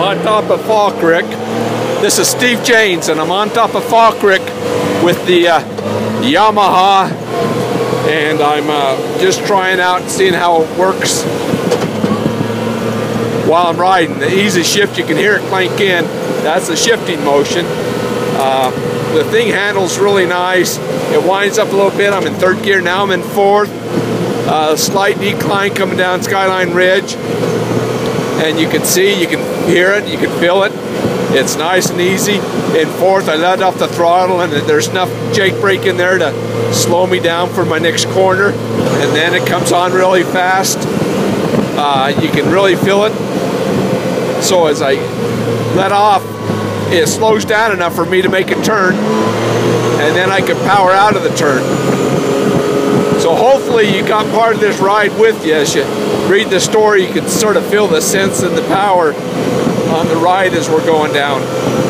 on top of Fall Creek. This is Steve Janes, and I'm on top of Fall Creek with the Yamaha, and I'm just trying out and seeing how it works while I'm riding. The easy shift, you can hear it clank in. That's the shifting motion. The thing handles really nice. It winds up a little bit. I'm in third gear now. I'm in fourth. Slight decline coming down Skyline Ridge, and you can see, you can hear it, you can feel it. It's nice and easy. In fourth, I let off the throttle, and there's enough jake brake in there to slow me down for my next corner, and then it comes on really fast. You can really feel it. So as I let off, it slows down enough for me to make a turn, and then I can power out of the turn. So hopefully you got part of this ride with you. As you read the story, you can sort of feel the sense and the power on the ride as we're going down.